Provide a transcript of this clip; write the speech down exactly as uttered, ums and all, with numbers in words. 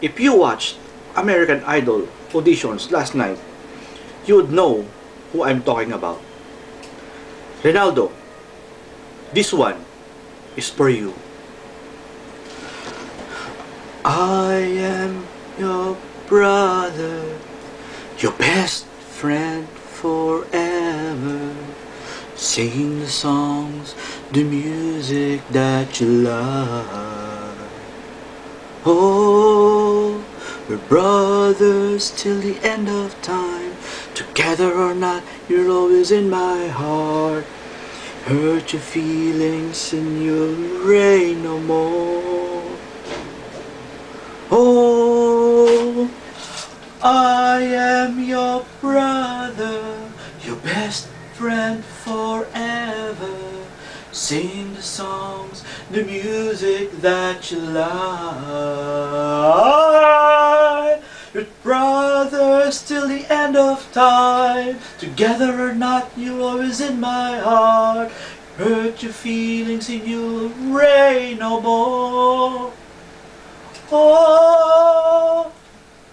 If you watched American Idol auditions last night, you would know who I'm talking about. Ronaldo, this one is for you. I am your brother, your best friend forever. Sing the songs, the music that you love. Oh, we're brothers till the end of time. Together or not, you're always in my heart. Hurt your feelings and you'll reign no more. Oh, I am your brother, your best friend forever. Sing the songs, the music that you love. Your brothers till the end of time. Together or not, you're always in my heart. Hurt your feelings and you'll reign no more.